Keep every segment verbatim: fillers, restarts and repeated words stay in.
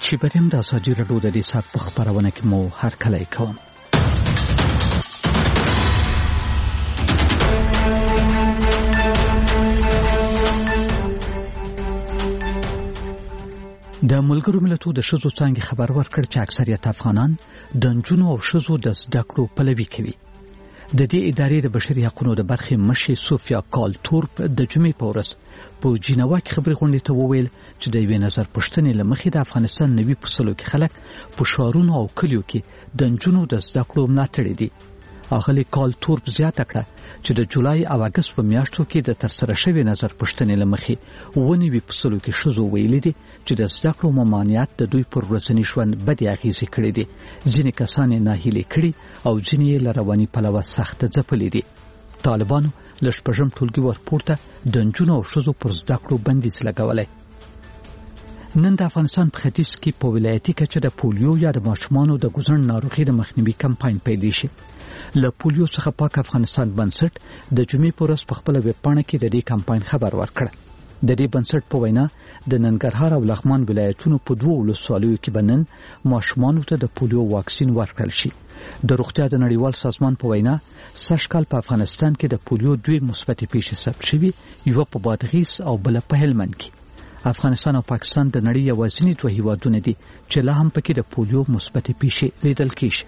چې بریم د ازادي راډیو د دې ساعت په خپرونه کې مو هرکلی کوم. د ملګرو ملتونو د ښځو څانګې خبر ورکړ چې اکثریت افغانان د نجونو او ښځو د زده کړو پلوي کوي. د دې ادارې د بشري حقوقو د برخې مشر سوفیا کالتورپ د جمعې په ورځ په جنیوا کې خبري غونډې ته وویل چې د یوې نظر پوښتنې له مخې د افغانستان نوي فصلو کې خلک په ښارونو او کلیو کې د نجونو د زده کړو ملاتړ دي. اغلې کالتورپ زیاته کړه چې د جولای او اګست په میاشتو کې د ترسره شوی نظر پوښتنې له مخې ونوي فصلو کې ښځو ویلي دي چې د زده کړو ممانعت د دوی پر ورځني ژوند بدې اغېزې کړې دي. ځینې کسان یې ناهیلې کړي او ځینې یې له رواني پلوه سخته ځپلي دي. طالبانو له شپږم ټولګي ورپورته د نجونو او ښځو پر زده کړو بندیز لګولی. نن د افغانستان په ختیځ کې په ولایتي کچه د پولیو یا د ماشومانو د ګوزن ناروغي د مخنیوي کمپاین پیل شي. له پولیو څخه پاک افغانستان بنسټ د جمعې په ورځ په خپل ویب پاڼه کې د دې کمپاین خبر ورکړ. د دې بنسټ په وینا د ننګرهار او لغمان ولایتونو په دوه ولسوالیو کې بنن ماشومانو ته د پولیو واکسین ورکړل شي. د روغتیا د نړیوال سازمان په وینا سږ کال په افغانستان کې د پولیو دوه مثبتې پیښې ثبت شوې، یو په بادغیس او بل په هلمند کې. افغانستان او پاکستان د نړۍ یوازینی دوه هیوادونه دي چې لا هم پکې د پولیو مثبتې پیښې لیدل کیږي.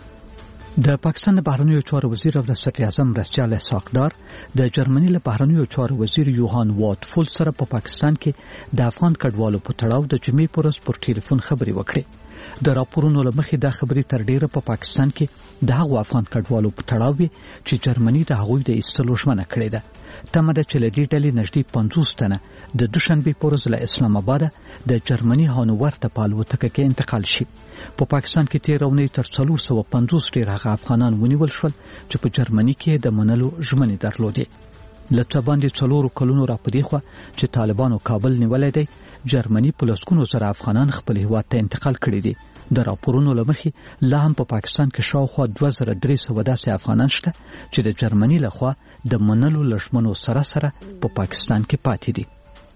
د پاکستان د بهرنیو چارو وزیر او د صدر اعظم مرستیال اسحاقدار د جرمني له بهرنیو چارو وزیر یوهان واتفول سره په پاکستان کې د افغان کډوالو په تړاو د جمعې په ورځ پر ټلیفون خبرې وکړې. د راپورونو له مخې دا خبرې تر ډیره په پا پاکستان کې د هغو افغان کډوالو په تړاو وي چې جرمني د هغوی د ایستلو ژمنه کړې ده. تمه ده چې له دې ډلې نږدې پنځوس تنه د دوشنبې په ورځ له اسلام آباد د جرمني هانوور ته په الوتکه کې انتقال شي. په پا پاکستان کې تیر اونۍ تر څلور سوه پنځوس ډیر هغه افغانان ونیول شول چې په جرمني کې د منلو ژمنې درلودې. له څه باندې څلورو کلونو راپدې خوا چې طالبانو کابل نیولی دی، جرمني په لسګونو زره افغانان خپل هیواد ته انتقال کړي دي. د راپورونو له مخې لا هم په پا پاکستان کې شاوخوا دوه زره درې سوه داسې افغانان شته چې د جرمني لخوا د منلو له ژمنو سره سره په پا پاکستان کې پاتې دي.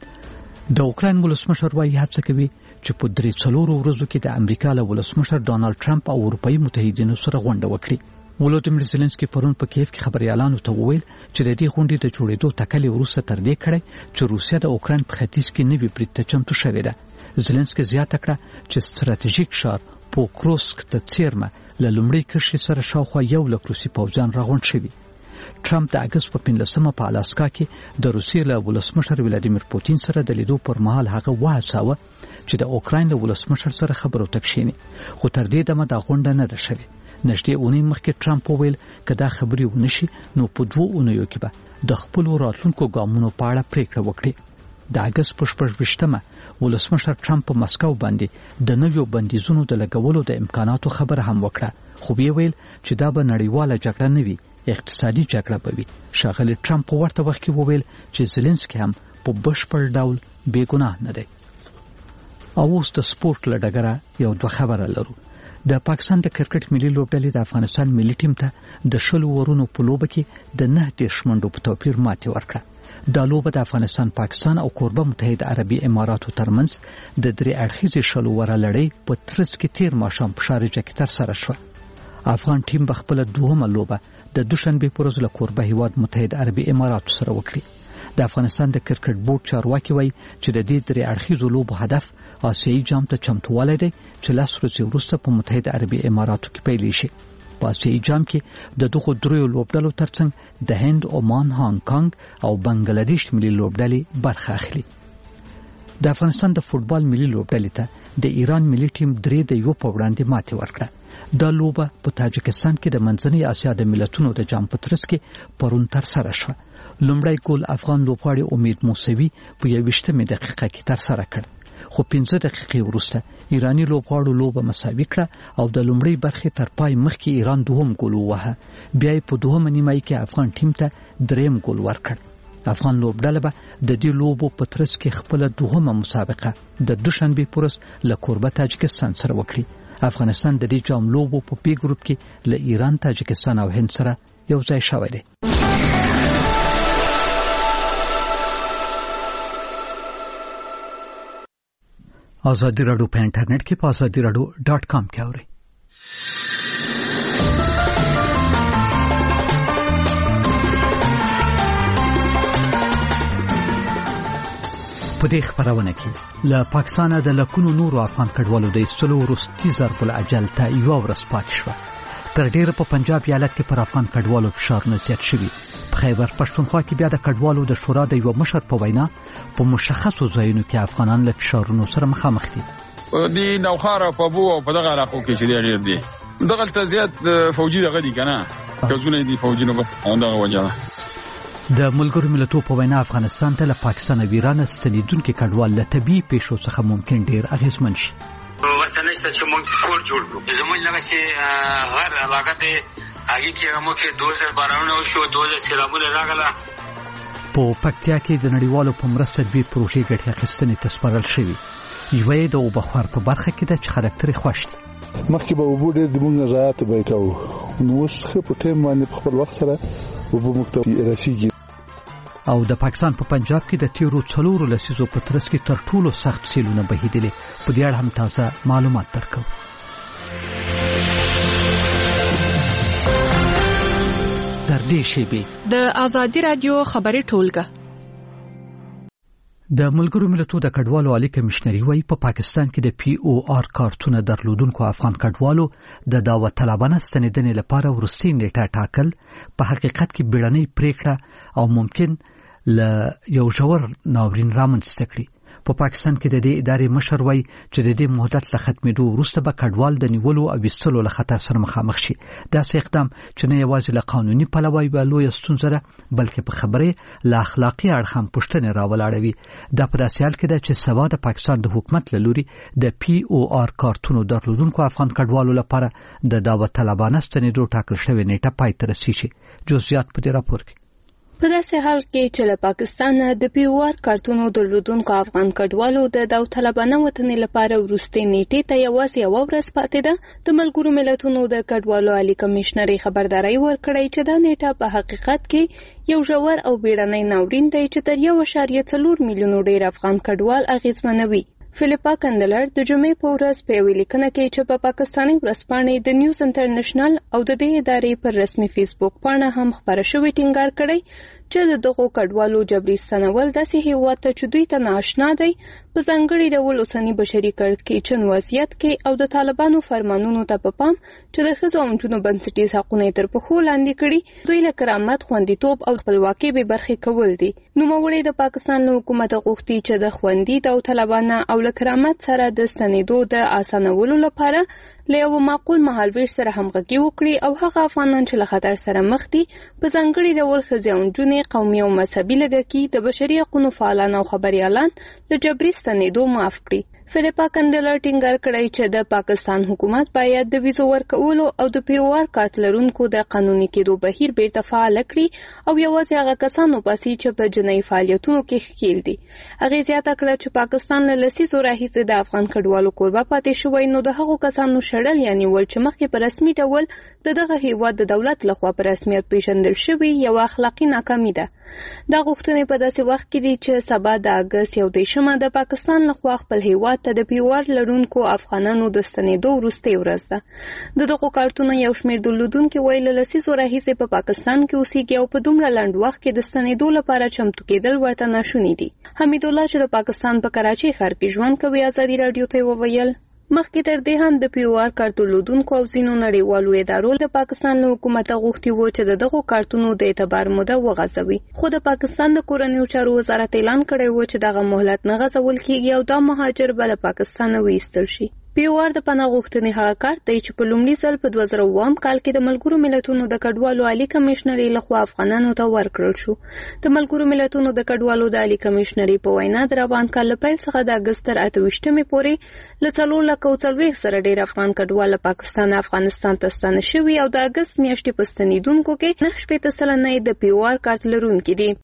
د اوکراین ولسمشر وايي هڅه کوي چې په درې څلورو ورځو کې د امریکا له ولسمشر ډانلډ ټرمپ او اروپایي متحدینو سره غونډه وکړي. ولودیمیر زيلنسکي پرون په کیف کې خبريالانو ته وویل چې د دې غونډې د جوړېدو ټکلې وروسته تر دې کړی چې روسیه د اوکراین په ختیځ کې نوي برید ته چمتو شوې ده. زيلنسکي زیاته کړه چې ستراتیژیک ښار پوکروسک ته څیرمه له لومړۍ کرښې سره شاوخوا یو لک روسي پوځیان راغونډ شوي. ټرمپ د اګست په پنځلسمه په الاسکا کې د روسیې له ولسمشر ولادیمیر پوتین سره د لیدو پر مهال هغه وهڅاوه چې د اوکراین له ولسمشر سره خبرو ته کښیني، خو تر دې دمه دا غونډه نه ده شوې. نږدې اونۍ مخکې ټرمپ وویل که دا خبرې ونشي نو په دوو اونیو کې به د خپلو راتلونکو ګامونو په اړه پریکړه وکړي. د اګست په شپږویشتمه ولسمشر ټرمپ په مسکو باندې د نویو بندیزونو د لګولو د امکاناتو خبره هم وکړه، خو بیا ویل چې دا به نړیواله جګړه نه وي، اقتصادي جګړه به وي. ښاغلی ټرمپ په ورته وخت کې وویل چې زيلنسکي هم په بشپړ ډول بې ګناه نه دی. او اوس د سپورت له ډګره یو دوه خبره لرو. د پاکستان د کرکټ ملي لوبډلې د افغانستان ملي ټیم ته د شلو ورونو په لوبه کې د نه دېرش منډو په توپیر ماتې ورکړه. دا لوبه د افغانستان، پاکستان او کوربه متحده عربي اماراتو ترمنځ د درې اړخیزې شلو وره لړۍ په ترڅ کې تیر ماښام په شارجه کې ترسره شوه. افغان ټیم به خپله دوهمه لوبه د دوشنبې په ورځ له کوربه هیواد متحده عربي اماراتو سره وکړي. د افغانستان د کرکټ بورډ چارواکي وایي چې د دې درې اړخیزو لوبو هدف آسیایي جام ته چمتووالی دی چې لس ورځې وروسته په متحده عربي اماراتو کې پیل شي. په آسیایي جام کې د دغو دریو لوبډلو ترڅنګ د هند، عمان، هانګ کانګ او بنگلادیش ملي لوبډلې برخه اخلي. د افغانستان د فوټبال ملي لوبډلې ته د ایران ملي ټیم درې د یو په وړاندې ماتې ورکړه. دا لوبه په تاجکستان کې د منځنۍ اسیا د ملتونو د جام په ترڅ کې پرون ترسره شوه. لومړی ګول افغان لوبغاړي امید موسوي په یوویشتمې دقیقه کې ترسره کړ، خو پنځه دقیقې وروسته ایرانی لوبغاړو لوبه مساوي کړه او د لومړۍ برخې تر پای مخکې ایران دوهم ګول ووهه. بیا یې په دوهمه نیمایي کې افغان ټیم ته دریم ګول ورکړ. افغان لوبډله به د دې لوبو په ترڅ کې خپله دوهمه مسابقه د دوشنبې په ورځ له کوربه تاجکستان سره وکړي. افغانستان د دې جام لوبو په پی ګروپ کې له ایران، تاجکستان او هند سره یو ځای شوی دی. آزادی رادیو په انټرنیټ کې په آزادی رادیو ډاټ کام کې اورئ. په دې خبرونه کې له پاکستان د لکونو نورو افغان کډوالو د ایستلو وروستي ضرب الاجل ته یو ورځ پاتې شوه. تر ډیره په پنجاب ایالت کې پر افغان کډوالو فشارونه زیات شوي. په خیبر پښتونخوا کې بیا د کډوالو د شورا د یو مشر په وینا په مشخصو ځایونو کې افغانان له فشارونو سره مخامخ دي. دی نوخاره په بو او په دغه علاقو کې چې ډیر دي دغه ته زیات فوجي دغه دي کنه کزونه دي فوجي نو دغه وجه. د ملګرو ملتونو په وینا افغانستان ته له پاکستان او ایران ستنیدونکو کډوال له طبي پیښو څخه ممکن ډیر اغیزمن شي. ورته نشته چې موږ کور جوړ کړو. زموږ لږه چې غر علاقه ته هغه کې موږ کې دوه هزار بارانونه شو، دوه هزار سیلابونه راغله. په پکتیا کې د نړیوالو په مرسته د پروژې ګټه اخیستنې تسپارل شوې. یوه د وبخور په برخه کې د خلکتري خوښ دي. مخکې به وبو ډېر د موږ نظارت به کوو، نو اوس په ټیم باندې په خپل وخت سره وبو مکتب رسیږي. او د پاکستان په پنجاب کې د تیرو څلورو لسیزو په ترڅ کې تر ټولو سخت سیلونه بهیدلې. په دې اړه هم تازه معلومات درکو. تر دې شیبې د آزادی رادیو خبري ټولګه. د ملګرو ملتونو د کډوالو عالی کمشنري وايي په پا پاکستان کې د پی او آر کارتونه درلودونکو افغان کډوالو د دعوت طلبانه ستنیدنې لپاره ورستي نیټه ټاکل په حقیقت کې بیړنۍ پریکړه او ممکن ل یو ژور ناورین رامنځته کړي. په پا پاکستان کې د دې ادارې مشر وايي چې د دې مهلت له ختمېدو وروسته به کډوال د نیولو او وستلو له خطر سره مخامخ شي. دا سه اقدام چې نه یوازې له قانوني پلوه وي لوی ستونزه ده بلکې په خبره له اخلاقی اړخ هم پښتنه راولاړوي. دا په داسې حال کې ده چې سوا د پاکستان د حکومت له لوري د پی او آر کارتونو درلودونکو افغان کډوالو لپاره د دعوت طلبانه ستنیدو ټاکل شوی نیټه پای ته رسیږي. جزئیات په دې راپور کې. په داسې حال کې چې له پاکستان د پی او آر کارتونو درلودونکو افغان کډوالو د دعوت طلبانه وطن لپاره ورستي نیټه ته یوازې یو ورځ پاتې ده، د ملګرو ملتونو د کډوالو عالی کمشنري خبرداري ورکړی چې دا نیټه په حقیقت کې یو ژور او بیړنی ناورین دی چې تر یو اعشاریه څلور میلیونو ډیر افغان کډوال اغیزمنوي. فلیپا کندلر د جمعې په ورځ په یوه لیکنه کې چې په پاکستاني ورځپاڼې د نیوز انټرنیشنل او د دې ادارې پر رسمي فیسبوک پاڼه هم خبره شوې ټینګار کړی چې د دغو کډوالو جبري ستنول داسې هیواد ته چې دوی ته ناآشنا دی په ځانګړي ډول اوسني بشري کړکېچن وضعیت کې او د طالبانو فرمانونو ته په پام چې د ښځو او نجونو بنسټیز حقونه تر پښو لاندې کړي دوی له کرامت، خوندیتوب او خپلواکۍ بې برخې کول دي. نوموړي د پاکستان له حکومت غوښتي چې د خوندي او طالبانه او له کرامت سره د ستنېدو د اسانولو لپاره له یو معقول مهالویش سره همغږي وکړي او هغه افغانان چې له خطر سره مخ دي په ځانګړي ډول ښځې او نجونې، قومي او مذهبي لږکي، د بشري حقوقو فعالان او خبريالان له جبري ستنېدو معاف کړي. فلیپا کندلر ټینګار کړی چې د پاکستان حکومت باید د ویزو ورکولو او د پی او آر کارت لرونکو د قانوني کېدو بهیر بیرته فعال کړي او یوازې هغه کسانو پسې چې په جنایي فعالیتونو کې ښکیل دي. هغه زیاته کړه چې پاکستان له لسیزو راهیسې د افغان کډوالو کوربه پاتې شوی، نو د هغو کسانو شړل یعنی ول چې مخکې په رسمي ډول د دغه هیواد د دولت لخوا په رسمیت پیژندل شوی یو اخلاقی ناکامي ده. دا غوښتنې په داسې وخت کې دي چې سبا د اګست یو دیشمه د پاکستان لخوا خپل هیواد ته د پی او آر لرونکو افغانانو د ستنېدو وروستۍ ورځ ده. د دغو کارتونو یو شمېر درلودونکي وایي له لسیزو راهیسې په پاکستان کې اوسېږي او په دومره لنډ وخت کې د ستنېدو لپاره چمتو کېدل ورته ناشوني دي. حمیدالله چې د پاکستان په کراچۍ ښار کې ژوند کوي ازادي راډیو ته وویل مخکې تر دې هم د پی او آر کارت درلودونکو او ځینو نړیوالو ادارو د پاکستان له حکومت غوښتي وو چې دغه کارتونو د اعتبار موده وغځوي، خو د پاکستان د کورنیو چارو وزارت اعلان کړی و چې دغه مهلت نه غځول کیږي او دا مهاجر به له پاکستان وایستل شي. پی او آر د پناه غوښتنې هغه کارت دی چې په لومړي ځل په دوه زره اووم کال کې د ملګرو ملتونو د کډوالو عالی کمشنري لخوا افغانانو ته ورکړل شو. د ملګرو ملتونو د کډوالو د عالی کمشنري په وینا د روان کال له پیل څخه د اګست تر اته ویشتمې پورې له څلور لکه او څلوېښت سره ډېر افغان کډوال پاکستان افغانستان ته ستانه شوي او د اګست میاشتې په ستنېدونکو کې نهه شپېته سلنه د پی او آر کارت لرونکي دي.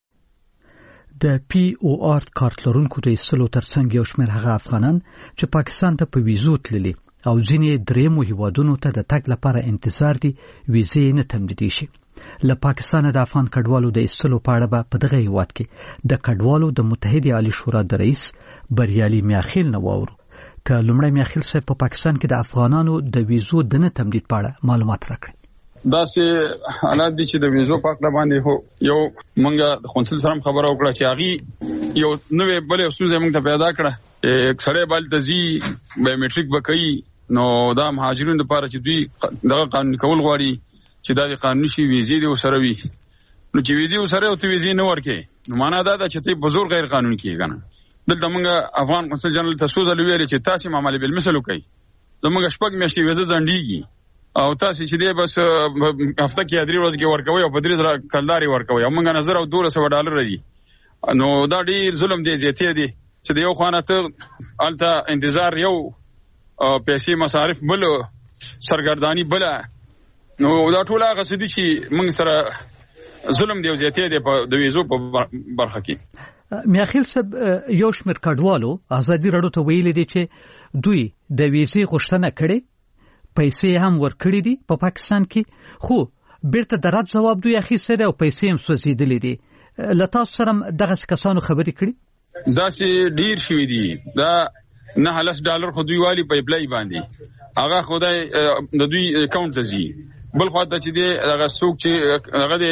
د پی او آر کارت لرونکو د ایستلو ترڅنګ یو شمېر هغه افغانان چې پاکستان ته په ویزو تللي او ځینې درېیمو هیوادونو ته د تګ لپاره انتظار دي ویزې نه تمدیدي شي. له پاکستان د افغان کډوالو د ایستلو په اړه په دغه هیواد کې د کډوالو د متحده عالی شورا د رئیس بریالي میاخیل نه واورو. که لومړی میاخیل صاحب په پاکستان کې د افغانانو د ویزو د نه تمدید په اړه معلومات راکړي. دا چې حالات دي چې د ویزو په اړه باندې هو یو مونږه د قونسل سره خبره وکړه چې هغه یو نوې بلې ستونزه موږ ته پیدا کړه اکثره بل تزي بایومټریک بکئی نو دا مهاجرینو لپاره چې دوی دغه قانون کول غواړي چې دا د قانوني شي ویزې دی وسره وي نو چې ویزې وسره او ته ویزې نه ورکې نو معنا دا ده چې ته بزرګ غیر قانوني کیږي کنه. دلته موږ افغان قونسل جنرال ته سوزل ویل چې تاسو معاملې بل مثال وکړي زموږ شپږ میاشتې ویزه ځنډيږي او تاسو چې دې بس هفته کې ادري ورځ کې ورکوي او په درې زره کلداري ورکوي او موږ نظر او دوه سوه ډالر دی نو دا ډیر ظلم دی زیاتې دی چې د یو خانه ته الته انتظار یو پیسې مصارف بل سرګردانی بل نو دا ټول هغه څه دي چې موږ سره ظلم دی زیاتې دی په د ویزو په برخه کې. میاخیل صاحب یو شمېر کډوالو ازادي راډیو ته ویلي دي چې دوی د ویزې غوښتنه کړې پیسې هم ورکړې دي په پاکستان کې خو بیرته د رد جواب دوی اخیسته او پیسې هم سوځېدلې دي. له تاسو سره دغه کسانو خبرې کړې؟ دا چې ډیر شوي دي دا نه لس ډالر خو دوی والی په اپلای باندې هغه خدای د دوی اکاونټ ته ځي بل خو ته چې دی هغه څوک چې هغه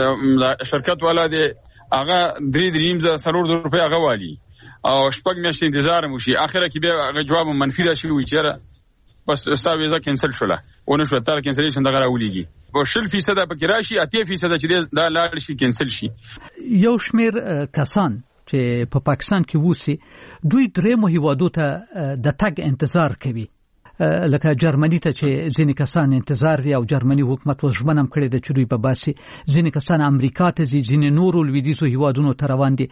د شرکت والا دی هغه درې دریم ز سرور روپے هغه والی او شپږ میاشتې انتظار مو شي اخره کې به هغه جواب منفي راشي وي چیرې بس ستا ویزه کینسل شوله ونه شو تر کینسلیشن دغه راولېږي په شل فیصد پکې راشي اته فیصد چې دا لاړ شي کینسل شي. یو شمیر کسان چې په پاکستان کې ووسی دوی درې هیوادو ته د تګ انتظار کوي لکه جرمني ته چې ځینې کسان انتظار لري او جرمني حکومت وژمن هم کړی د چې دوی په باسي ځینې کسان امریکا ته ځي ځینې نورو لویدیځو هیوادونو ته روان دي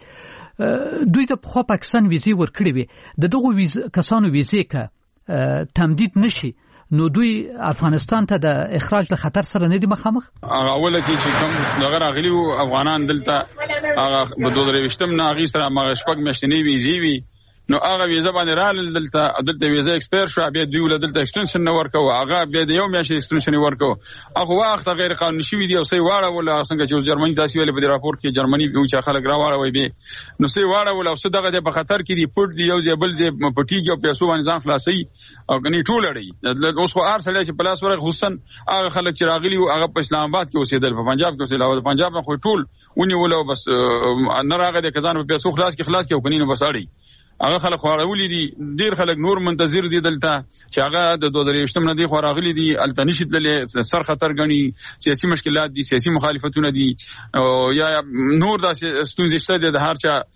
دوی ته خو پاکستان ویزې ورکړي وي د دغه ویز کسانو ویزې که تمدید نشي نو دوی افغانستان ته د اخراج له خطر سره نه دي مخامخ. هغه اوله کې چې کوم دغه راغلي افغانان دلته هغه په دوه درې وشتم نه هغه سره ما شپږ میاشتې ویزې وي نو هغه ویزه باندې رال دلته دلته ویزه ایکسپایر شو بیا دوی ول دلته ایکستنشن نه ورکو هغه بیا د یو میاشتې ایکستنشن ورکو هغه وخت غیر قانوني شوی دی او سي واړه ول څنګه چې جرمني تاسو ویل په راپور کې جرمني یو چې خلک را واړه وي به نو سي واړه ول او څه دغه په خطر کې دی پټ دی یو ځبل دی پټیږي او پیسو باندې ځان خلاصي او کني ټول اړي اوس خو ار سره چې پلاس ورغ حسن هغه خلک چې راغلي او هغه په اسلام آباد کې اوسېدل په پنجاب کې اوسېدل او پنجاب خو ټول ونی ول بس نه راغی د کزان په پیسو خلاص کې خلاص کې او کني نو بس اړي هغه خلک خوراولي دي ډیر خلک نور منتظر دي دلته چې هغه د دوه زره یشتم نه دي خوراغلي دي التنشت للي سر خطر غني سیاسي مشکلات دي سیاسي مخالفتونه دي او یا نور د ستونزې شته د هر چا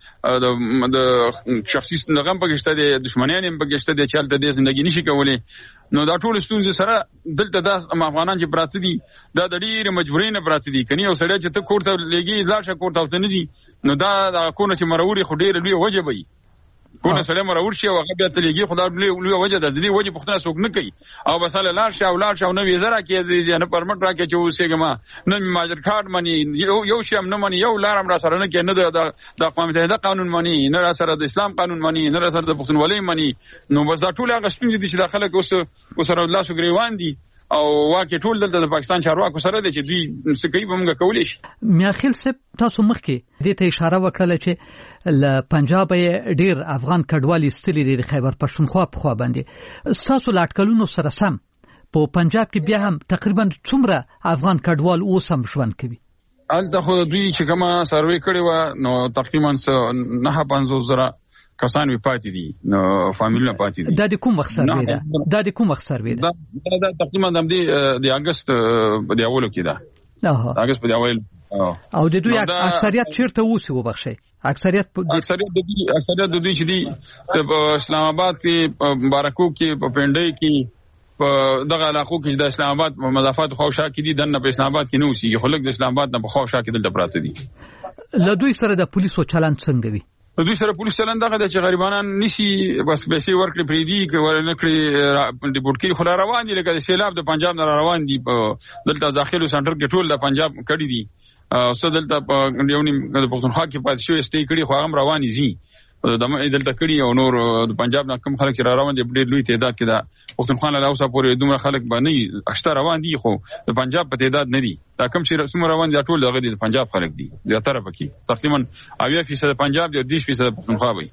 د شخصي نظام پکشته دي دښمنان هم پکشته دي چې د ژوندۍ نشي کولای نو دا ټول ستونزې سره دلته د افغانان چې پراته دي دا د ډیر مجبورین پراته دي کني او سړی چې ته کوړه لګي لاشه کوړه ته نه دي نو دا د کونه چې مروري خو ډیر لوی وجه وي کونه سره مرور شي او هغه بیا تلګي خدای لوی وجه د دې وجه پختنه څوک نه کوي او بساله لار شي او لار شي او نو ویزه راکې نه پرمټ راکې چې اوسېګما نه ماجر کارت منی یو شی هم نه منی یو لارم را سره نه کې نه د د اقوام متحده قانون منی نه را سره د اسلام قانون منی نه را سره د پښتونولۍ منی نو بس دا ټول هغه ستونزې دي چې د خلک اوس اوسره الله سو ګریوان دي او واکه ټول دلته د پاکستان چارواکو سره دي چې دوی سکی بمګه کولی شي. میاخیل صاحب تاسو مخکې دې ته اشاره وکړه چې ل پنجاب ډیر افغان کډوالي ستلي د خیبر پښتونخوا په خوا باندې تاسو لاټکلونو سره سم په پنجاب کې بیا هم تقریبا څومره افغان کډوال اوس هم ژوند کوي؟ الته خو دوی چې کومه سروې کړې و نو تقریبا نه پنځوس زره کسان وی پاتې دي نو فامیلونه پاتې دي. دا د کوم وخت سروې ده؟ دا د کوم وخت سروې ده؟ دا دا تقریبا د د اگست د اولو کې ده. اها اگست په اول او د دوی اکثریت چیرته اوسي وبخښي اکثریت اکثریت د دوی اکثریت د دوی چې دي په اسلام آباد کې بارکو کې په پنډۍ کې په دغه علاقو کې د اسلام آباد په مضافات خوشا کې دي دنه په اسلام آباد کې نه اوسي خلک د اسلام آباد نه په خوشا کې دلته پراته دي. له دوی سره د پولیسو چلند څنګه وي؟ دوی سره پولیس چلند دغه چې غریبانان نشي بس پیسې ورکړي پریدي کې ورنه کړی د بوټکی خلا روان دي لکه سیلاب د پنجاب نه روان دي دلته ځاخلو سنټر کې ټول د پنجاب کړي دي او څه دلته په یونی د پښتونخوا کې پاتې شوی استي کړي خو هم رواني زی د دلته کړي او نور د پنجاب نه کم خلک را روان دي ډېر لوی تعداد کې دا پښتونخوا له اوسه پورې دومره خلک باندې اشته روان دي خو د پنجاب په تعداد نه دي دا کم چې څومره روان دي ټول دغه د پنجاب خلک دي زیاتره پکې تقریبا اویا فیصد پنجاب دي او دیش فیصد پښتونخوا وي.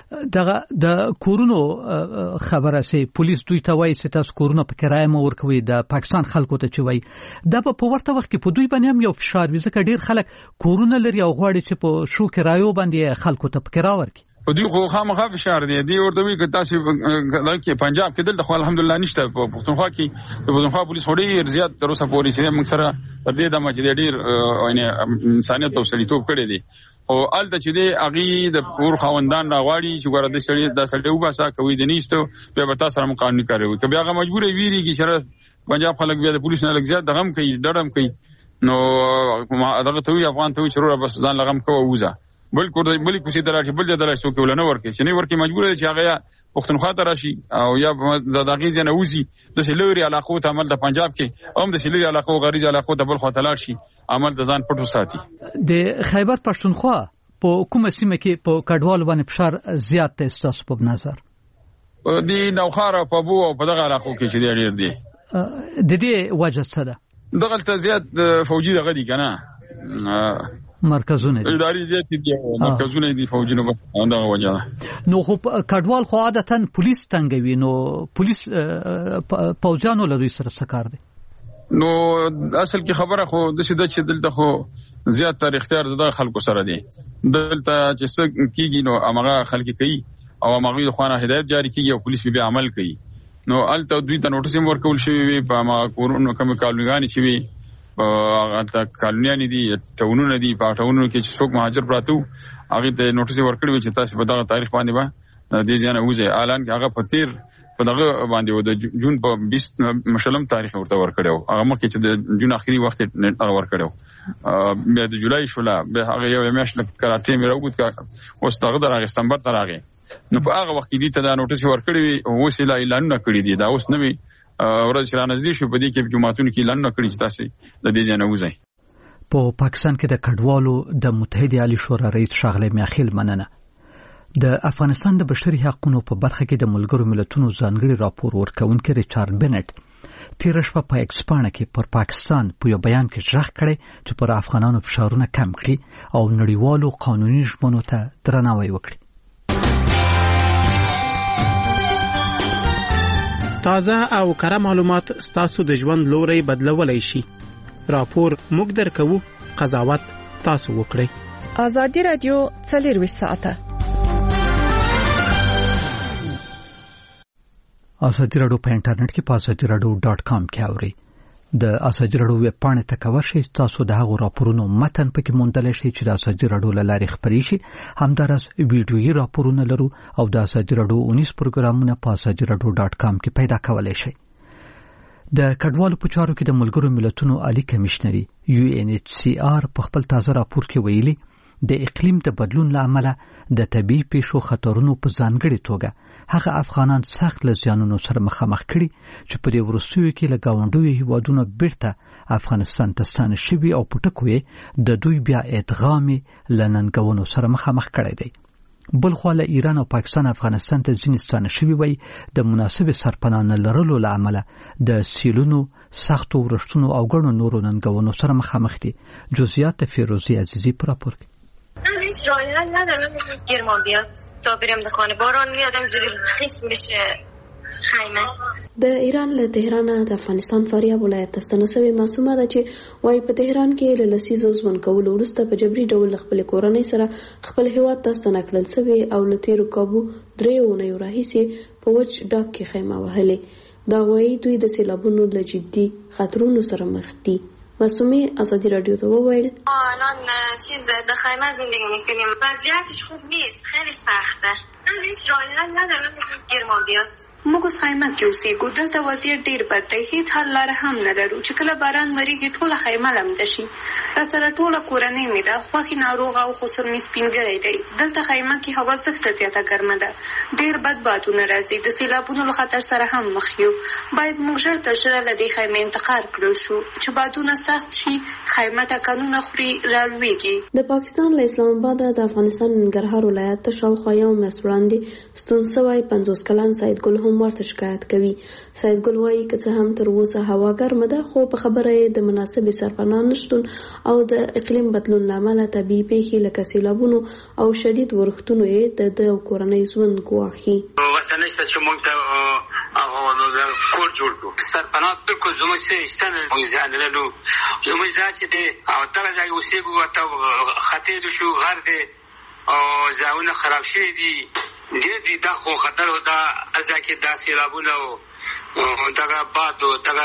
دغه د کورونو خبره سي پولیس دوی ته وایي چې تاسو کورونه په کرایه مو ورکوي د پاکستان خلکو ته چې وایي دا په ورته وخت کې په دوی باندې هم یو فشار وي ځکه ډیر خلک کورونه لري او غواړي چې په شو کرایو باندې خلکو ته په کرایه ورکړي. په دوی خو خامخا فشار دی دی ورته وی که تاسو لکه پنجاب کې دلته خو الحمدلله نشته په پښتونخوا کې د پښتونخوا پولیس هډي زیات تر اوسه پورې چې موږ سره تر دې دمه چې ډیر یعنی انسانیت او سړیتوب کړی دی او الته چې دی اغي د پور خوندان راغواړي چې ګوره د سړی د سړی وباسا کوي د نیستو بیا به تاسو سره قانوني کاروي که بیا هغه مجبور ویریږي چې پنجاب خلک بیا د پولیس نه لګ زیات دغم کوي ډړم کوي نو دغه ته وی افغان ته وی چې بس ځان لغم کوه وزه بل کور د بل کوسي دراشي بل د دراشي څوک ولنه ورکه چې نه ورکه مجبور دي چې هغه پښتونخوا ته راشي او یا د دغه ځنه وزي د سلوري علاقو ته عمل د پنجاب کې هم د سلوري علاقو غریز علاقو ته بل خاطر شي عمل د ځان پټو ساتي. د خیبر پښتونخوا په کومه سیمه کې په کډوال باندې فشار زیات دی تاسو په نظر؟ د نوخاره په بو او په دغه علاقو کې چې ډیر دي. د دې وجه څه ده؟ دغه ته زیات فوجي دغه دي کنه مرکزونه دي اداري زیات دي مرکزونه دي فوجي نو دغه وجه ده. نو خو کډوال خو عادتاً پولیس تنګوي نو پولیس پوجانو له دوی سره سکار دي. نو اصل کې خبره خو د شي د چې دلته خو زیات تر اختیار د خلکو سره دي دلته چې څه کیږي نو هغه خلک کوي او هغه خوانه هدایت جاری کیږي او پولیس به عمل کوي نو الته دوی ته نوټیس ورکول شي په ما کورونو کوم کالونیان شي هغه ته کالونیان دي ټاونونه دي په ټاونونو کې چې څوک مهاجر پراته هغه ته نوټیس ورکړي چې تاسو په دغه تاریخ باندې به د دې ځنه وځي اعلان هغه په تیر په دغه باندې و د جون په بیست مشلم تاریخ ورته ورکړو هغه مخکې چې د جون اخري وخت هغه ورکړو بیا د جولای شولا به هغه یو میاشت کراټي مې راوګد کا اوس تاغه درغه ستمبر ترغه نو په هغه وخت کې دې ته دا نوټیس ورکړي او وسیله اعلانونه کړی دي دا اوس نوې ورځ چې رانږدې شو په دې کې جمعهتون کې اعلانونه کړی چې تاسو د دې ځای نه وځئ. په پاکستان کې د کډوالو د متحده عالی شورا رئیس ښاغلی میاخیل مننه د افغانستان د بشري حقوقو په برخه کې د ملګرو ملتونو ځانګړي راپور ورکونکي ریچارډ بنټ تیر شپه په ایکسپانه کې پر پاکستان په یو بیان کې ژغ کړی چې پر افغانانو فشارونه کم کړي او نړیوالو قانوني ژمنو ته درناوی وکړي. تازه او کره معلومات ستاسو د ژوند لوري بدلولای شي. راپور موږ درکو، قضاوت تاسو وکړئ. آزادی رادیو څلور ساعته آزادی رادیو په انټرنیټ کې په آزادی رادیو ډاټ کام کې اوري. د آزادی رادیو ویب پاڼې ته کور شئ تاسو د هغو راپورونو متن پکې موندلی شئ چې د آزادی رادیو له لارې خپرې شي. همداراز ویډیويي راپورونه لرو او د آزادی رادیو اونیس پروګرامونه په آزادی رادیو ډاټ کام کې پیدا کولای شئ. د کډوالو په چارو کې د ملګرو ملتونو عالی کمشنري یو ان ایچ سی آر په خپل تازه راپور کې ویلي د اقلیم د بدلون لامل د طبي پیښو خطرونو په ځانګړي توګه هغه افغانان سخت له زیانونو سره مخامخ کړي چې په دې وروستیو کې له گاونډیو هیوادونو بیرته افغانستان ته ستانه شوي او پټکوي د دوی بیا ادغام له ننګونو سره مخامخ کړي دي. بل خو له ایران او پاکستان افغانستان ته ځینې ستانه شوي وي د مناسب سرپناه نه لرلو له امله د سیلونو سختو ورښتونو او ګڼو نورو ننګونو سره مخامخ دي. جزئیات فیروزی عزیزی پر راپور کوي. من هیچ راهی حل ندارم گرما بیاد تا بریم در خانه باران میاد همجوری خیس میشه خیمه. د ایران له تهران د افغانستان فاریاب ولایت ته ستنه شوې معصومه ده چې وايي په تهران کې له لسیزو ژوند کولو وروسته په جبري ډول خپل کورنۍ سره خپل هیواد ته ستنه کړل شوې او له تیرو کابو درې اونیو راهیسې په وچ ډاک کې خیمه وهلې. دا وايي دوی د سیلابونو له جدي خطرونو سره مخ دي. معصومه آزادی رادیو ته وویل الان چیز د خیمه زندگی میکنیم وضعیتش خوب نیست خیلی سخته. من هیچ راهی حل ندارم گرما بیاد. موږ اوس خیمه کې اوسېږو دلته وضعیت ډیر بد دی هیڅ حل لاره هم نه لرو چې کله باران وریږي ټوله خیمه لمده شي. راسره ټوله کورنۍ مې ده خوښې ناروغه او خسر مې سپینګری دی. دلته خیمه کې هوا سخته زیاته ګرمه ده ډیر بد بادونه راځي د سیلابونو له خطر سره هم مخ یو. باید موږ ژر تر ژره له دې خیمې انتقال کړو شو چې بادونه سخت شي خیمه ټکانونه خوري رالویږي. د پاکستان له اسلام آباد د افغانستان ننګرهار ولایت ته شاوخوا یو میاشت وړاندې ستون شوی پنځوس کلن سید ګل هم هم ورته شکایت کوي. سید ګل وایي که څه هم تر اوسه هوا ګرمه ده خو په خبره یې د مناسبې سرپناه نشتون او د اقلیم بدلون له امله طبیعي پیښې لکه سیلابونو او شدید ورښتونو یې د ده او کورنۍ ژوند ګواښي. ورته نشته چې موږ ته کور جوړ کړو. سرپناه بالکل زموږ څه شته نه، موږ ځان لرو. زموږ ځای چې دی او دغه ځای اوسېږو ورته خطر شو، غر دی او ځایونه خراب شوي دي. ډېر دي دا خو خطر و. دا هر ځای کې دا سیلابونه او دغه باد او دغه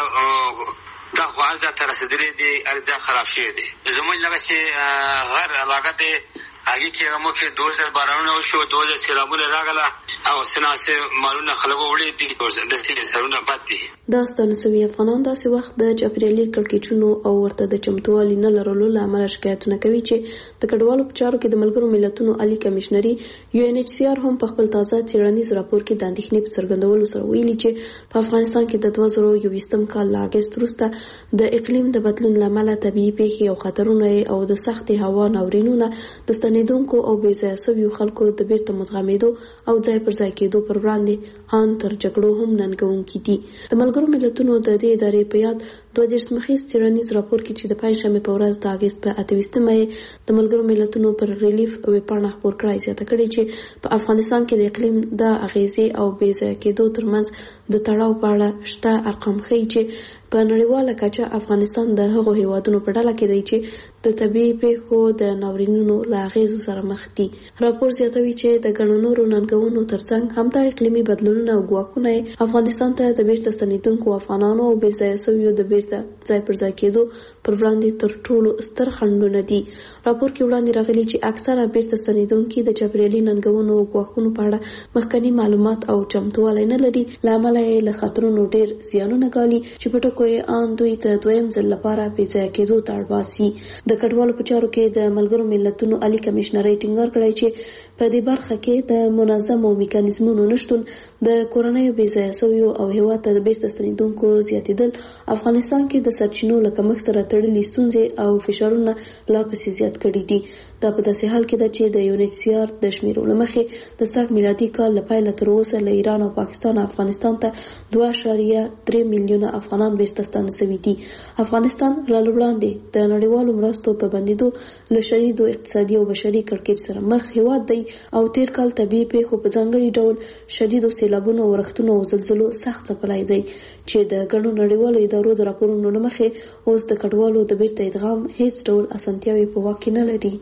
دا خو هر ځای ته رسېدلي دي، هر ځای خراب شوي دي. زموږ لکه چې غر علاقه دی هغې کې موږ کې دو زر بارانونه وشو، دو زر سیلابونه راغله او سناسې مالونه خلکو وړي دي، داسې سرونه بد دي. دا ستانه سوي افغانان داسې وخت د چاپېریالي کړکېچونو او ورته د چمتووالي نه لرلو له امله شکایتونه کوي چې د کډوالو په چارو کې د ملګرو ملتونو عالي کمیشنري یو ان ایچ سی آر هم په خپل تازه څېړنیز راپور کې د اندېښنې په څرګندولو سره ویلي چې په افغانستان کې د دوه زره یوویشتم کال له اګست وروسته د اقلیم د بدلون له امله طبیعي پیښې او خطرونه او د سختې هوا ناورینونه د ستنېدونکو او بې ځایه شویو خلکو د بیرته مدغمېدو او ځای پر ځای کېدو پر وړاندې ان تر جګړو هم ننګونکي دي. د ملګرو ملتونو د دې ادارې په یاد دوه دېرش مخیز څېړنیز راپور کې چې د پنجشنبې په ورځ د اګست په اته ویشتمه یې د ملګرو ملتونو پر ریلیف ویبپاڼه خپور کړی زیاته کړې چې په افغانستان کې د اقلیم د اغیزې او بې ځایه کېدو ترمنځ د تړاو په اړه شته ارقام ښیي چې په نړیواله کچه افغانستان د هغو هیوادونو په ډله کې دی چې د طبیعي پیښو د ناورینونو له اغیزو سره مخ دي. راپور زیاتوي چې د ګڼو نورو ننګونو ترڅنګ همدا اقلیمي بدلونونه او ګواښونه افغانستان ته د بیرته ستنېدونکو افغانانو او بې ځایه شویو د بیرته ځای پر ځای کېدو پر وړاندې تر ټولو ستر خنډونه دي. راپور کې وړاندې راغلي چې اکثره بیرته ستنېدونکي د چاپېریالي ننګونو او ګواښونو په اړه مخکني معلومات او چمتووالی نه لري، له امله یې له خطرونو ډېر زیانونه ګالي چې په ټکو یې ان دوی ته دویم ځل لپاره بې ځایه کېدو ته اړ باسي. د کډوالو په چارو کې د ملګرو ملتونو عالي کمیشنرۍ ټینګار کړی چې په دې برخه کې د منظمو میکانیزمونو نشتون، د کورنیو بې ځایه شویو او هېواد ته د بیرته ستنېدونکو زیاتېدل افغانستان کې د سرچینو له کمښت سره تړلي ستونزې او فشارونه لا پسې زیات کړي دي. دا په داسې حال کې ده چې د یو ان ایچ سی آر د شمیرو له مخې د سږ میلادي کال له پیله تر اوسه له ایران او پاکستان افغانستان ته دوه اعشاریه درې میلیونه افغانان بیرته ستانه شوي دي. افغانستان لا وړاندې د نړیوالو مرستو په بندېدو له شدیدو اقتصادي او بشري کړکېچ سره مخ هېواد دی او تېر کال طبیعي پیښو په ځانګړي ډول شدیدو سیلابونو او ورښتونو او زلزلو سخت ځپلی دی چې د ګڼو نړیوالو ادارو د راپورونو له مخې اوس د کډوالو د بیرته ادغام هیڅ ډول اسانتیاوې په واک کې نه لري.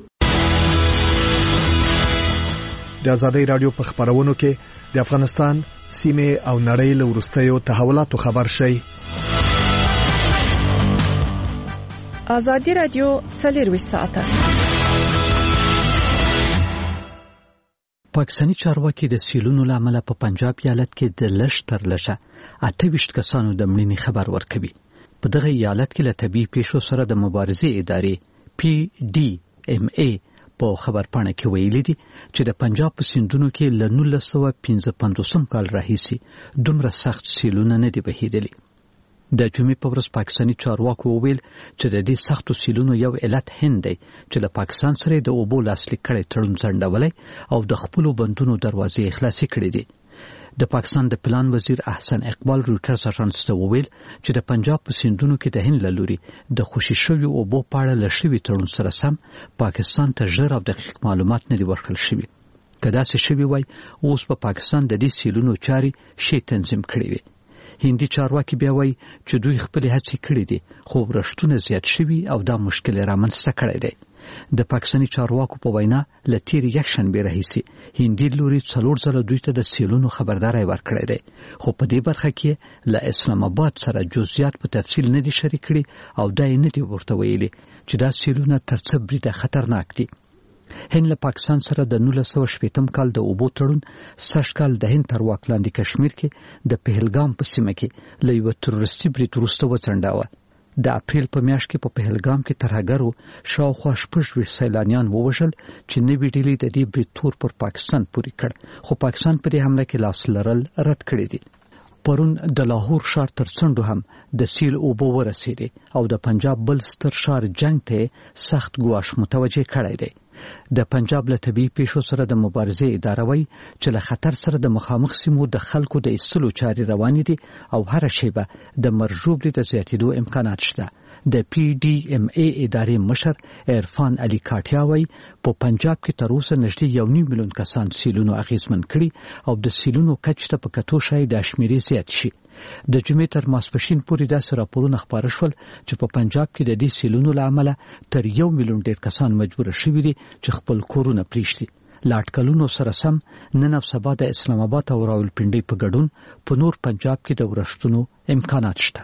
د ازادۍ رادیو په خبرونو کې د افغانستان سیمه او نړۍ له وروستیو تحولاتو خبر شي. ازادي رادیو څلور ساعته. پاکستاني چارواکي د سیلونو لامل په پنجاب ایالت کې د لږ تر لږه اته ویشت کسانو د مړینې خبر ورکوي. په دغه ایالت کې له طبي پیښو سره د مبارزې ادارې پی ډي ام ای په خبرپاڼه کې ویلي دي چې د پنجاب په سیندونو کې له نولس سوه پنځه پنځوسم کال راهیسې دومره سخت سیلونه نه دي بهیدلي. د جمعې په ورځ پاکستاني چارواکو وویل چې د دې سختو سیلونو یو علت هند دی چې د پاکستان سره د اوبو لاسلیک کړی تړون ځنډولی او د خپلو بندونو دروازې خلاصې کړې دي. د پاکستان د پلان وزیر احسن اقبال رویټرز اژانس ته وویل چې د پنجاب په سیندونو کې د هند له لوري د خوشي شویو اوبو په اړه له شوي تړون سره سم پاکستان ته ژر او دقیق معلومات نه دي ورکړل شوي. که داسې شوي وای اوس په پاکستان د دې سیلونو چارې شی تنظیم کړې وي. هندي چارواکي بیا وایي چې دوی خپلې هڅې کړې دي خو ورښتونه زیات شوي او دا مشکل یې رامنځته کړی دی. د پاکستاني چارواکو په وینا له تېرې یکشنبې راهیسې هندي لوري څلور ځله دوی ته د سیلونو خبرداری ورکړی دی، خو په دې برخه کې له اسلام آباد سره جزئیات په تفصیل نه دي شریک کړي او دا یې نه دي ورته ویلي چې دا سیلونه تر څه بریده خطرناک دي. هند له پاکستان سره د نولس سوه شپېتم کال د اوبو تړون سږ کال د هند تر واک لاندې کشمیر کې د پهلګام په سیمه کې له یوه تروریستي برید وروسته وځنډاوه. د اپریل په میاشت کې په پهلګام کې ترهګرو شاوخوا شپږ ویشت سیلانیان ووژل چې نوې ډلې د دې برید تور پر پاکستان پورې کړ، خو پاکستان په دې حمله کې لاس لرل رد کړی دي. پرون د لاهور ښار تر څنډو هم د سیل اوبه ورسېدې او د پنجاب بل ستر ښار جنګ ته سخت ګواښ متوجه کړی دی. د پنجاب له طبي پیښو سره د مبارزې اداره وایي چې له خطر سره د مخامخ سیمو د خلکو د ایستلو چارې روانې دي او هر شیبه د مرجوب د زیاتېدو امکانات شته. د پی ډی ام ای ادارې مشر عرفان علي کاټیا وایي په پنجاب کې تر اوسه نږدې یو نیم میلیون کسان سیلونو اغیزمن کړي او د سیلونو کچ ته په کتو شای د شمیرې زیات شي. د جمعې تر ماسپښین پورې داسې راپورونه خپاره شول چې په پنجاب کې د دې سیلونو له امله تر یو میلیون ډیر کسان مجبور شوي دي چې خپل کورونه پریږدي. له اټکلونو سره سم نن او سبا د اسلام آباد او راولپنډۍ په ګډون په نور پنجاب کې د ورښتونو امکانات شته.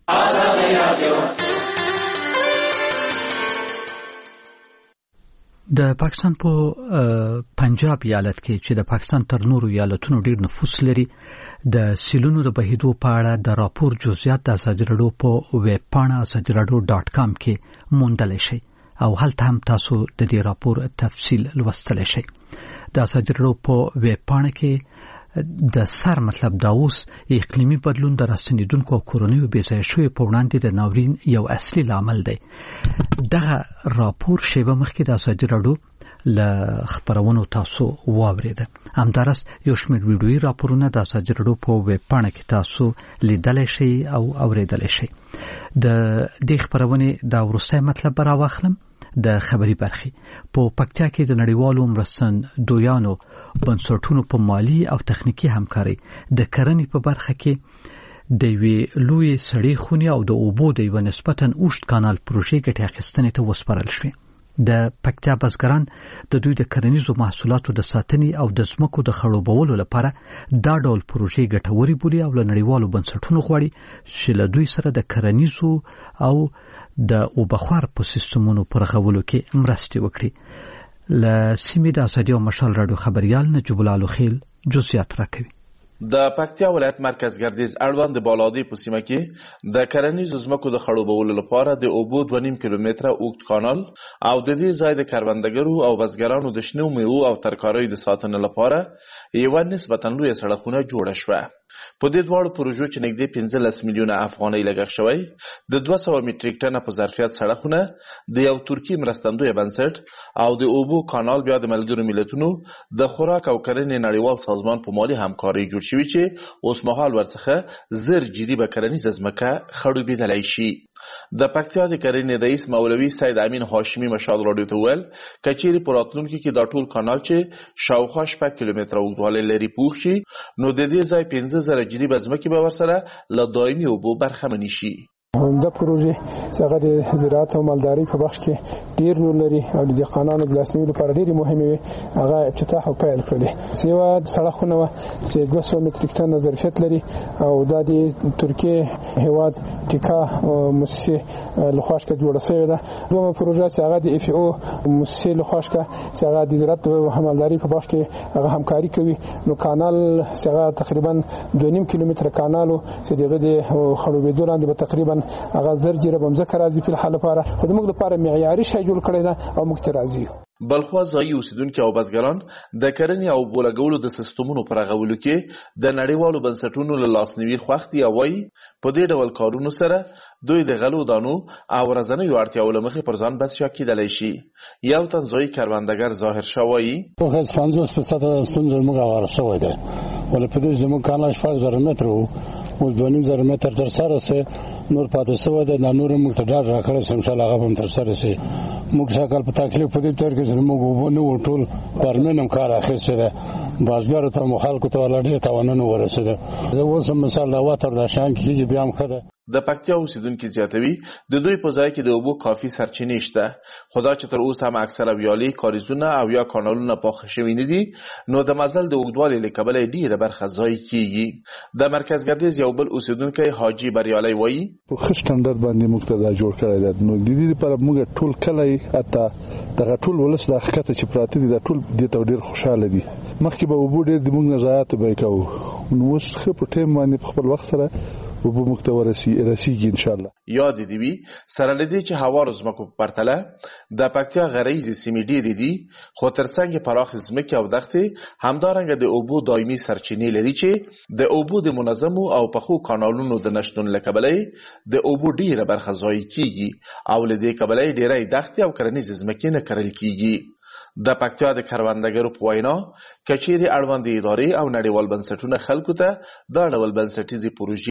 د پاکستان په پنجاب ایالت کې چې د پاکستان تر نورو ایالتونو ډیر نفوس لري د سیلونو د بهیدو په اړه د راپور جزئیات د ازادي راډیو په ویب پاڼه ازادي راډیو ډاټ کام کې موندلی شئ او هلته هم تاسو د دې راپور تفصیل لوستلی شئ. د ازادي راډیو په ویب پاڼه کې د سر مطلب دا اوس اقلیمي بدلون د راستنیدونکو او کورنیو بېځایه شویو په وړاندې د ناورین یو اصلي لامل دی. دغه راپور شیبه مخکې د ازادي راډیو له خبرونو تاسو واورېده. همدارس یو شمېر ویډیویي راپورونه د ازادي راډیو په ویب پاڼه کې تاسو لیدلی شئ او اورېدلی شئ. د دې خبرونې دا وروستی مطلب به راواخلم. د خبري برخې په پکتیا کې د نړیوالو مرستندویانو بنسټونو په مالی او تخنیکی همکاري د کرنې په برخه کې د یوې لوی سړې خونې او د اوبو د یو نسبتاً اوږد کانال پروژې ګټې اخیستنې ته وسپارل شوې. د پکتیا بزګران د دوی د کرنیزو محصولاتو د ساتنې او د ځمکو د خړوبولو لپاره دا ډول پروژې ګټورې بولي او له نړیوالو بنسټونو غواړي چې له دوی سره د کرنیزو او د اوبخوار په سیستمونو پر غولو کې مرستې وکړي. له سیمې د ازادي او مشال راډیو خبريال نجیب الله خیل جزئیات راکوي. د پکتیا ولایت مرکز ګردیز اړوند د بالادی په سیمه کې د کرنیزو ځمکو د خړوبولو لپاره د اوبو دوه نیم کیلومتره اوږد کانال او د دې ځای د کروندګرو او بزګرانو د شنو میوو او ترکاریو د ساتنې لپاره یوه نسبتاً لویه سړکونه جوړه شوه. په دې دواړو پروژو چې نږدې پنځلس میلیونه افغانۍ لګښت شوی د دوه سوه میټریک ټنه په ظرفیت سړکونه د یو ترکي مرستندویه بنسټ او د اوبو کانال بیا د ملګرو ملتونو د خوراک او کرنې نړیوال سازمان په مالي همکارۍ جوړ شوي چې اوس مهال ورڅخه زر جریبه کرنیزه ځمکه خړوبېدلی شي. د پکتیا د کرنې رئیس مولوي سید امین هاشمي مشال راډیو ته وویل که چیرې په راتلونکي کې دا ټول کانال چې شاوخوا شپږ کیلومتره اوږدوالی لري پوخ شي نو د دې ځای پنځه زره جریبه ځمکې به ورسره له دایمي اوبو برخمنې شي. دا پروژه چې هغه د زراعت او مالدارۍ په بخش کې ډیر رول لري او د دهقانانو د لاسنیوي لپاره ډېرې مهمې وي. هغه افتتاح او پیل کړل. سیوا سړکونه چې دوه سوه متریک ټن ظرفیت لري او دا د ترکیه هیواد ټیکا مؤسسه لخوا څخه جوړه شوې ده. دوه پروژه چې هغه د اف او مؤسسه لخوا څخه چې هغه د زراعت او مالدارۍ په بخش کې هغه همکاري کوي. نو کانال چې هغه تقریبا دوه نیم کیلومتره کانالو چې دغه د خړوبېدو لاندې به تقریبا هغه زر جریبه مځکه راځي په حال لپاره خو موږ لپاره معیاري شی جوړ کړی ده او موږ ته راځي. بلخوا ځایي اوسیدونکي او بزګران د کرنې او بولګولو د سیستمونو پر غولو کې د نړیوالو بنسټونو له لاسنیوي خوښ دي او وایي په دې ډول کارونو سره دوی د غلو دانو او ورځنیو اړتیاوو له مخې پر ځان بسیا کېدلی شي. یو تن ځایي کروندګر ظاهر شاه وایي هیڅ پنځوس فیصده ستونزه موږ هواره شوی ده ولې په دې زموږ کانال شپږ زره متره و اوس دوه نیم زره متر تر سره سي نور پاتې شوی ده. دا نور موږ ته ډاډ راکړی چې انشاءالله هغه به هم تر سره سي. موږ سږکال په تکلیف په دې تېر کې چې موږ اوبه نه وو ټول پرمین هم کار اخیستی دی. بزګرو ته مو خلکو ته ولا ډېر تاوانونه ورسېده. زه اوس هم مثال د هوا تر دا شیان کېږي بیا هم ښه ده. د پکتیا اوسیدونکي زیاتوي د دوی په ځای کې د اوبو کافي سرچینې شته خو دا چې تر اوسه هم اکثره ویالې کاریزونه او یا کانالونه پاخه شوي نه دي نو د مزل د اوږدوالي له کبله ډېره برخه ضایع کېږي. د مرکز ګردیز یو بل اوسیدونکی حاجي بریالی وایي په ښه سټنډرډ باندې موږ ته دا جوړ کړی ده. نو د دې لپاره موږ ټول کلی حتی دغه ټول ولس د ښکته چې پراته دي دا ټول دې ته ډېر خوشحاله دي. مخکې به اوبو ډېر د موږ نه ضایعات به یې کوو نو اوس ښه په ټایم باندې په خپل وخت سره اوبه موږ ته ورسیږي انشاءالله. یاد دې وي سره له دې چې هوارو ځمکو په پرتله د پکتیا غریزي سیمې ډېرې دي خو تر څنګ یې پراخې ځمکې او دښتې همدارنګه د اوبو دایمي سرچینې لري چې د اوبو د منظمو او پخو کانالونو د نشتون له کبله د اوبو ډېره برخه ضایع کېږي او له دې کبله ډېری دښتې او کرنیزې ځمکې نه کرل کېږي. د پکتیا د کروندګرو په وینا کچېرې اړوندې ادارې او نړیوال بنسټونه خلکو ته دا ډول بنسټیزې پروژې